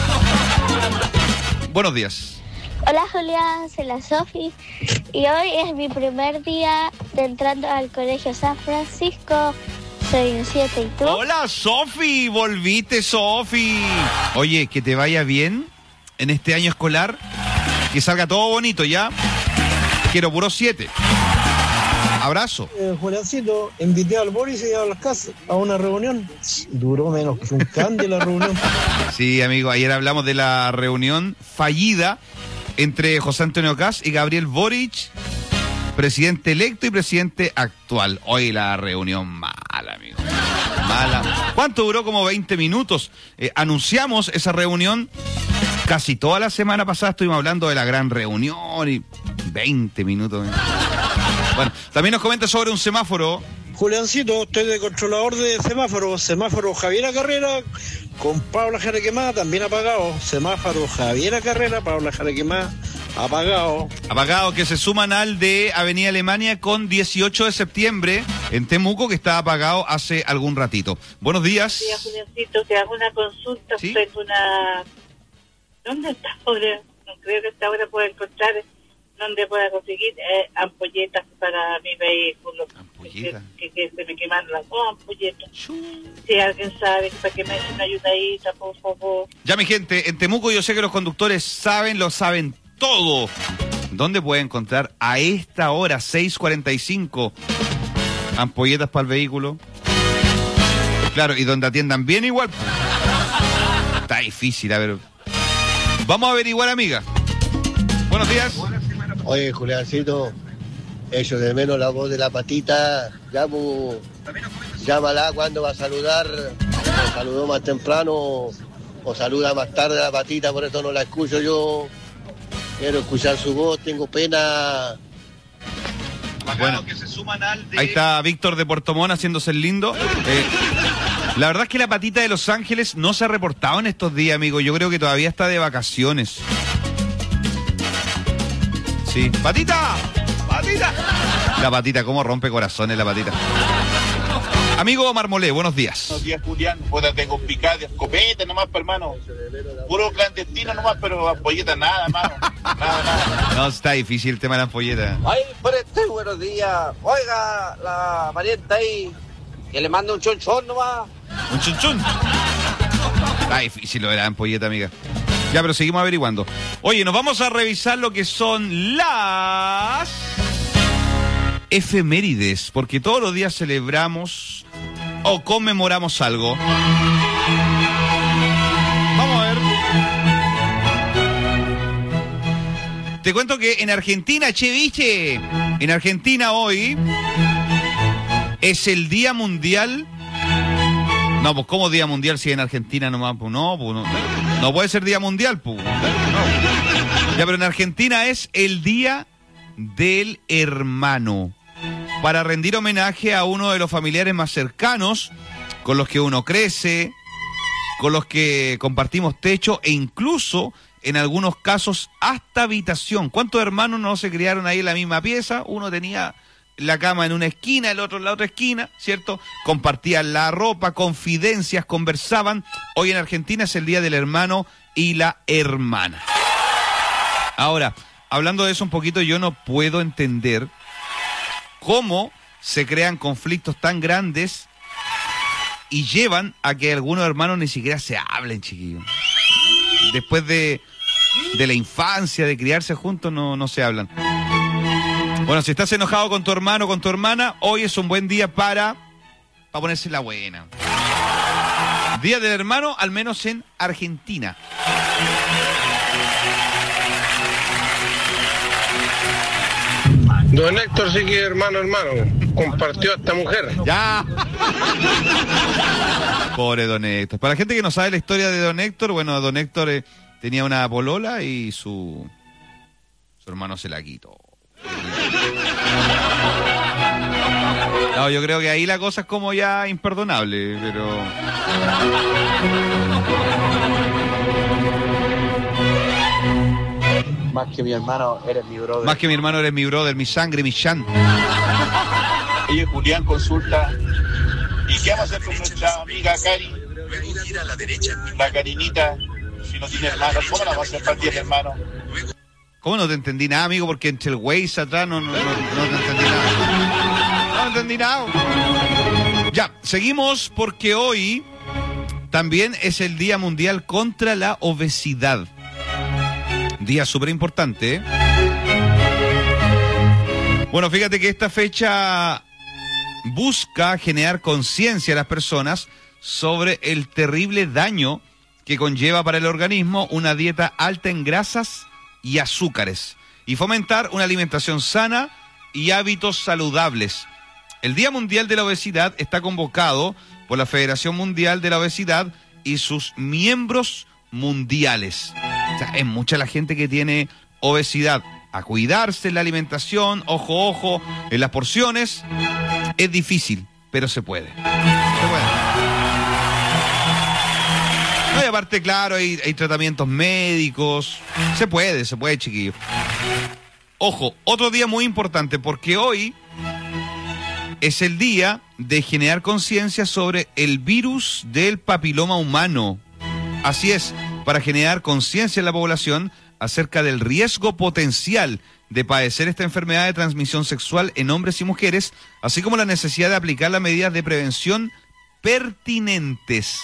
Speaker 3: Buenos días.
Speaker 20: Hola Julián, soy la Sofi y hoy es mi primer día de entrando al colegio San Francisco. Soy un 7, ¿y tú?
Speaker 3: Hola Sofi, volviste Sofi. Oye, que te vaya bien en este año escolar, que salga todo bonito ya. Quiero puro 7. Abrazo.
Speaker 8: Juliancito, invité al Boris y a las casas a una reunión. Duró menos que un candy la reunión.
Speaker 3: Sí, amigo, ayer hablamos de la reunión fallida entre José Antonio Kast y Gabriel Boric, presidente electo y presidente actual. Hoy la reunión mala, amigo. Mala. ¿Cuánto duró? Como 20 minutos. Anunciamos esa reunión. Casi toda la semana pasada estuvimos hablando de la gran reunión y 20 minutos. Bueno, también nos comenta sobre un semáforo.
Speaker 8: Juliancito, estoy de controlador de semáforo Javiera Carrera con Paula Jarequemá también apagado. Semáforo Javiera Carrera, Paula Jarequemá apagado.
Speaker 3: Apagado, que se suman al de Avenida Alemania con 18 de septiembre en Temuco, que está apagado hace algún ratito. Buenos días.
Speaker 21: Buenos días, Juliancito, te hago una consulta.
Speaker 3: ¿Sí?
Speaker 21: Tengo una... ¿Dónde está ahora? No creo que hasta ahora pueda encontrar dónde pueda conseguir ampolletas para mi vehículo. ¿Ampolletas? Que se me quemaron las dos ampolletas. Si alguien sabe, para que me dé una ayudadita, por favor.
Speaker 3: Ya, mi gente, en Temuco yo sé que los conductores lo saben todo. ¿Dónde puede encontrar a esta hora, 6:45, Ampolletas para el vehículo. Claro, y donde atiendan bien igual. Está difícil, a ver. Vamos a averiguar, amiga. Buenos días.
Speaker 18: Oye, Juliancito, echo de menos la voz de la Patita. Llámala cuando va a saludar. O saludó más temprano o saluda más tarde a la Patita, por eso no la escucho yo. Quiero escuchar su voz, tengo pena.
Speaker 3: Bueno, ahí está Víctor de Puerto Montt haciéndose el lindo. La verdad es que la Patita de Los Ángeles no se ha reportado en estos días, amigo. Yo creo que todavía está de vacaciones. Sí. ¡Patita! ¡Patita! La Patita, cómo rompe corazones la Patita. Amigo Marmolé, buenos días.
Speaker 2: Buenos días, Julián. Puta, tengo picada de escopeta nomás, hermano. Puro clandestino nomás, pero ampolleta nada, hermano. Nada.
Speaker 3: No, está difícil el tema de la ampolleta.
Speaker 22: Ay, preste, buenos días. Oiga, la parienta ahí, que le manda un chonchón nomás.
Speaker 3: Un chonchón. Está difícil lo de la ampolleta, amiga. Ya, pero seguimos averiguando. Oye, nos vamos a revisar lo que son las efemérides, porque todos los días celebramos o conmemoramos algo. Vamos a ver. Te cuento que en Argentina, ¿viste? En Argentina hoy es el Día Mundial. No, pues ¿cómo Día Mundial si en Argentina nomás? Pues no, no puede ser Día Mundial, pues. No. Ya, pero en Argentina es el Día del Hermano, para rendir homenaje a uno de los familiares más cercanos, con los que uno crece, con los que compartimos techo e incluso, en algunos casos, hasta habitación. ¿Cuántos hermanos no se criaron ahí en la misma pieza? Uno tenía la cama en una esquina, el otro en la otra esquina, ¿cierto? Compartían la ropa, confidencias, conversaban. Hoy en Argentina es el Día del Hermano y la Hermana. Ahora, hablando de eso un poquito, yo no puedo entender cómo se crean conflictos tan grandes y llevan a que algunos hermanos ni siquiera se hablen, chiquillos. Después de la infancia, de criarse juntos, no se hablan. Bueno, si estás enojado con tu hermano o con tu hermana, hoy es un buen día para ponerse la buena. Día del Hermano, al menos en Argentina.
Speaker 9: Don Héctor sí que hermano, compartió a esta mujer.
Speaker 3: ¡Ya! Pobre Don Héctor. Para la gente que no sabe la historia de Don Héctor, bueno, Don Héctor tenía una polola y su hermano se la quitó. No, yo creo que ahí la cosa es como ya imperdonable, pero...
Speaker 22: Más que mi hermano, eres mi brother.
Speaker 3: Más que mi hermano, eres mi brother, mi sangre, mi chan.
Speaker 2: Oye, Julián, consulta. ¿Y qué vamos a hacer con nuestra amiga Cari? La Karinita, si no tiene hermano. ¿Cómo la vamos a hacer para ti, hermano?
Speaker 3: ¿Cómo no te entendí nada, amigo? Porque entre el Waze atrás no te entendí nada. No entendí nada. Ya, seguimos porque hoy también es el Día Mundial contra la Obesidad. Día súper importante, ¿eh? Bueno, fíjate que esta fecha busca generar conciencia a las personas sobre el terrible daño que conlleva para el organismo una dieta alta en grasas y azúcares, y fomentar una alimentación sana y hábitos saludables. El Día Mundial de la Obesidad está convocado por la Federación Mundial de la Obesidad y sus miembros mundiales. O sea, es mucha la gente que tiene obesidad. A cuidarse en la alimentación, ojo, en las porciones. Es difícil, pero se puede. No, y aparte, claro, hay tratamientos médicos. Se puede, chiquillos. Ojo, otro día muy importante, porque hoy es el día de generar conciencia sobre el virus del papiloma humano. Así es, para generar conciencia en la población acerca del riesgo potencial de padecer esta enfermedad de transmisión sexual en hombres y mujeres, así como la necesidad de aplicar las medidas de prevención pertinentes.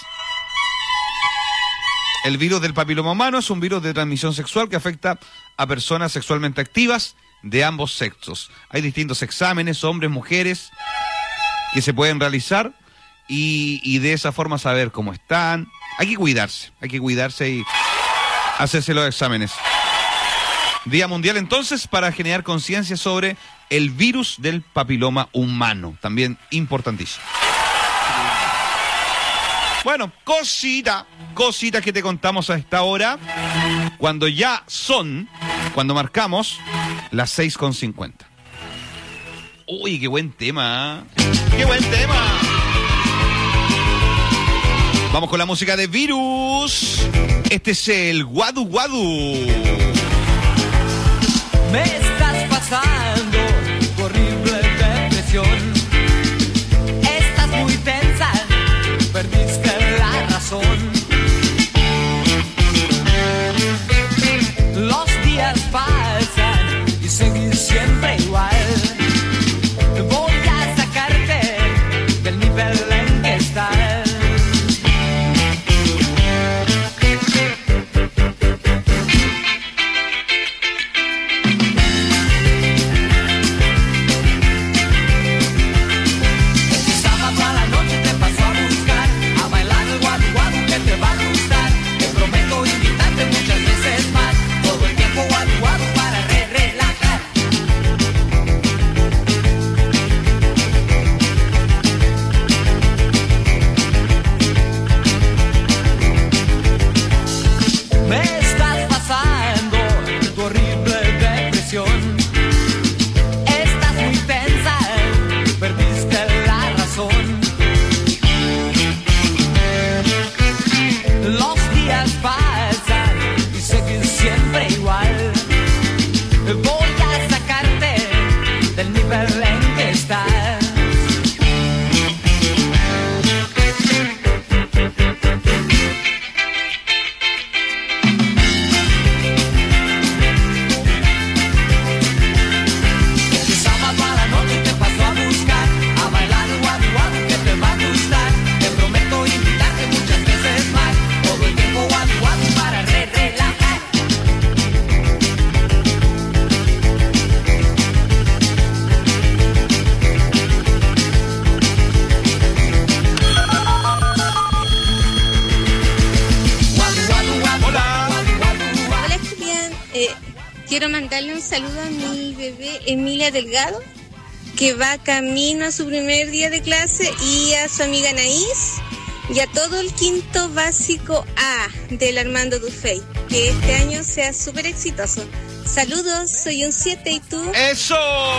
Speaker 3: El virus del papiloma humano es un virus de transmisión sexual que afecta a personas sexualmente activas de ambos sexos. Hay distintos exámenes, hombres, mujeres, que se pueden realizar y de esa forma saber cómo están. Hay que cuidarse y hacerse los exámenes. Día mundial entonces para generar conciencia sobre el virus del papiloma humano, también importantísimo. Bueno, cositas que te contamos a esta hora, cuando marcamos las 6:50. Uy, qué buen tema, ¿eh? ¡Qué buen tema! Vamos con la música de Virus. Este es el Guadu Guadu.
Speaker 1: Me estás pasando tu horrible depresión. Estás muy tensa, perdiste la razón. Los días pasan y seguís siempre igual. Voy a sacarte del nivel en que estás.
Speaker 4: Quiero mandarle un saludo a mi bebé Emilia Delgado, que va camino a su primer día de clase, y a su amiga Anaís, y a todo el quinto básico A del Armando Dufey. Que este año sea súper exitoso. Saludos, soy un 7 y tú.
Speaker 3: ¡Eso!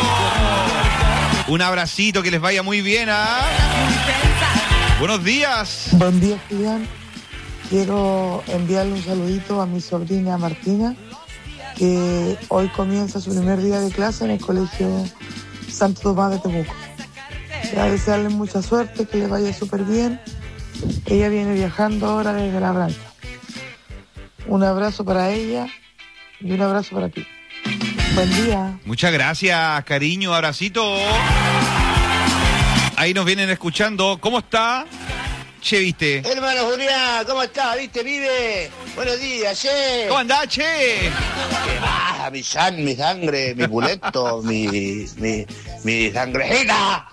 Speaker 3: Un abracito, que les vaya muy bien, ¿ah? Buenos días.
Speaker 6: Buen día, Julián. Quiero enviarle un saludito a mi sobrina Martina, que hoy comienza su primer día de clase en el colegio Santo Tomás de Temuco. Quiero desearle mucha suerte, que le vaya súper bien. Ella viene viajando ahora desde La Branca. Un abrazo para ella y un abrazo para ti. Buen día.
Speaker 3: Muchas gracias, cariño, abracito. Ahí nos vienen escuchando. ¿Cómo está? Che, ¿viste?
Speaker 23: Hermano Julián, ¿cómo estás? ¿Viste, pibe? Buenos días, che.
Speaker 3: ¿Cómo andás, che?
Speaker 23: ¿Qué va? Mi sangre, mi pulento, mi sangrejita.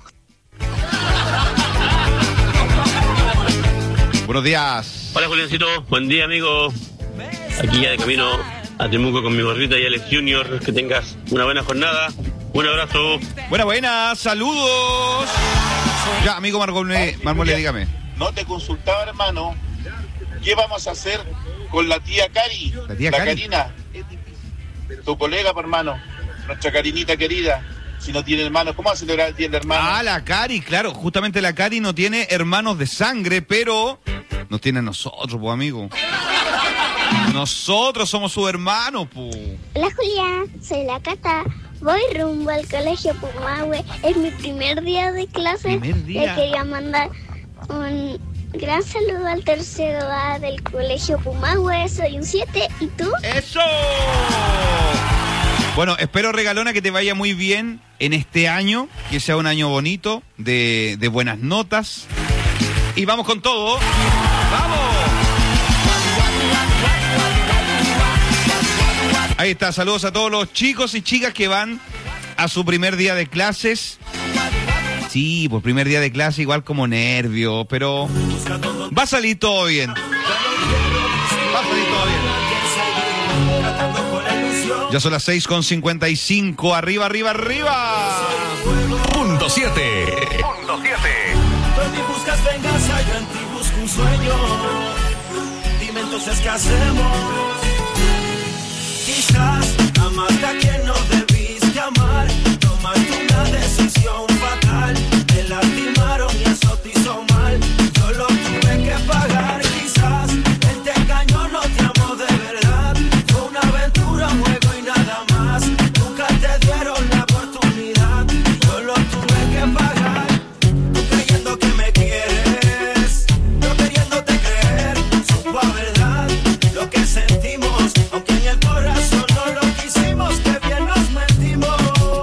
Speaker 3: Buenos días.
Speaker 24: Hola, Juliancito. Buen día, amigo. Aquí ya de camino a Temuco con mi gorrita y Alex Junior. Que tengas una buena jornada. Un abrazo.
Speaker 3: Buenas. Saludos. Ya, amigo Marmole, dígame.
Speaker 2: No te consultaba, hermano. ¿Qué vamos a hacer con la tía Cari? La Karina. Tu colega, hermano. Nuestra Karinita querida. Si no tiene hermanos, ¿cómo va a celebrar el día del hermano?
Speaker 3: Ah, la Cari, claro. Justamente la Cari no tiene hermanos de sangre, pero nos tiene a nosotros, pues, amigo. Nosotros somos su hermano, pues.
Speaker 20: Hola, Julián. Soy la Cata. Voy rumbo al colegio Pumahue. Es mi primer día de clase. Le quería mandar un gran saludo al tercero A del colegio Pumahue. Soy un 7. ¿Y tú?
Speaker 3: ¡Eso! Bueno, espero, regalona, que te vaya muy bien en este año. Que sea un año bonito, de buenas notas. Y vamos con todo. ¡Vamos! Ahí está, saludos a todos los chicos y chicas que van a su primer día de clases. Sí, por primer día de clase igual como nervio, pero va a salir todo bien. Va a salir todo bien. Ya son las 6:55. Arriba, arriba, arriba.
Speaker 10: Punto 7.
Speaker 1: Tú en mí buscas venganza, yo en ti busco un sueño. Dime entonces qué hacemos. Quizás amaste a quien no debiste amar. Tomaste una decisión fatal. Te lastimaron y eso te hizo mal. Yo lo tuve que pagar. Quizás él te engañó, no te amó de verdad. Fue una aventura, un juego y nada más. Nunca te dieron la oportunidad. Yo lo tuve que pagar. Tú creyendo que me quieres, yo queriéndote creer. Supo a verdad lo que sentimos, aunque en el corazón no lo quisimos. Que bien nos mentimos.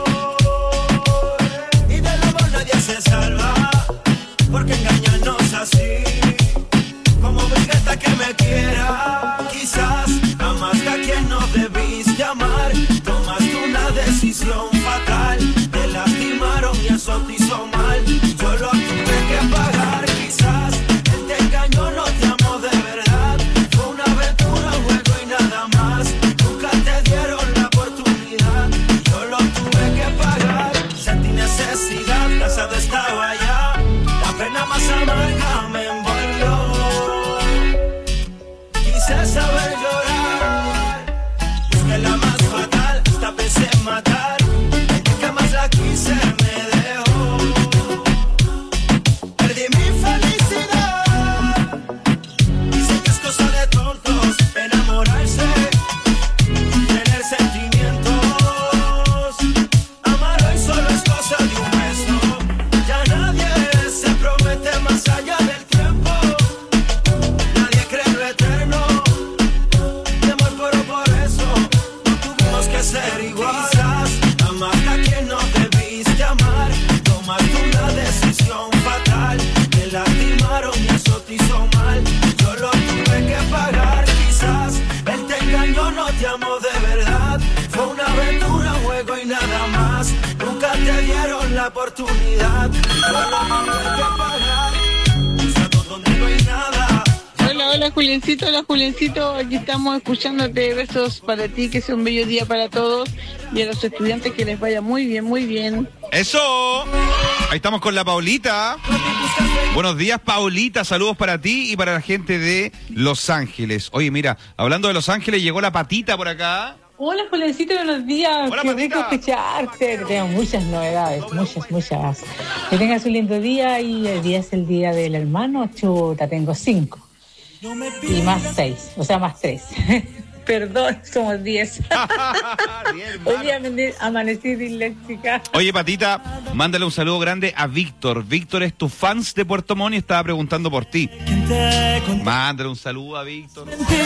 Speaker 1: Y del amor nadie se salva, porque engañarnos así, como brigata que me quiera. Quizás amaste a quien no debiste amar. Tomaste una decisión fatal. Te lastimaron y eso te hizo mal. Yo lo tuve que pagar. Quizás él te engañó, no te amó de verdad. Fue una aventura, un juego y nada más. Nunca te dieron la oportunidad. Yo lo tuve que pagar. Sentí necesidad, cansado estaba ya. La pena más amarga me envolvió. Quise saber llorar. Busqué la más fatal, hasta pensé en matar. El que más la quise me dejó. Perdí mi felicidad. Dicen que es cosa de tontos enamorarse, tener sentimientos. Amar hoy solo es cosa de un beso. Ya nadie se promete más allá del tiempo. Nadie cree en lo eterno. Mi amor, pero por eso no tuvimos que ser igual. Quizás amaste a quien no debiste amar. Tomaste una decisión fatal. Te lastimaron y eso te hizo mal. Yo lo tuve que pagar. Quizás él te engañó, no te amó de verdad. Fue una aventura, un juego y nada más. Nunca te dieron la oportunidad. Yo lo tuve que pagar. Buscando donde no hay nada.
Speaker 11: Hola, hola Juliencito, aquí estamos escuchándote. Besos para ti, que sea un bello día para todos y a los estudiantes que les vaya muy bien, muy bien.
Speaker 3: ¡Eso! Ahí estamos con la Paulita. Buenos días, Paulita. Saludos para ti y para la gente de Los Ángeles. Oye, mira, hablando de Los Ángeles, llegó la Patita por acá.
Speaker 12: Hola, Julencito, buenos días.
Speaker 3: Hola,
Speaker 12: qué
Speaker 3: Patita.
Speaker 12: rico escucharte. Tengo muchas novedades, muchas. Que tengas un lindo día y el día es el día del hermano. Chuta, tengo 5. Y más 6, o sea, más 3. Perdón, somos 10. Hoy día amanecí disléxica.
Speaker 3: Oye, Patita, mándale un saludo grande a Víctor. Víctor es tu fans de Puerto Montt y estaba preguntando por ti. Mándale un saludo a Víctor.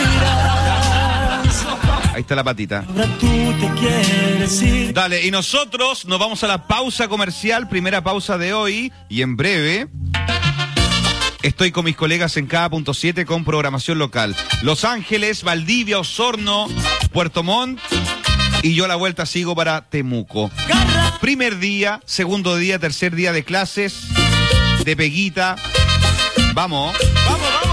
Speaker 3: Ahí está la Patita. Dale, y nosotros nos vamos a la pausa comercial, primera pausa de hoy, y en breve estoy con mis colegas en cada punto 7 con programación local. Los Ángeles, Valdivia, Osorno, Puerto Montt, y yo a la vuelta sigo para Temuco. Primer día, segundo día, tercer día de clases, de peguita. Vamos, vamos, vamos.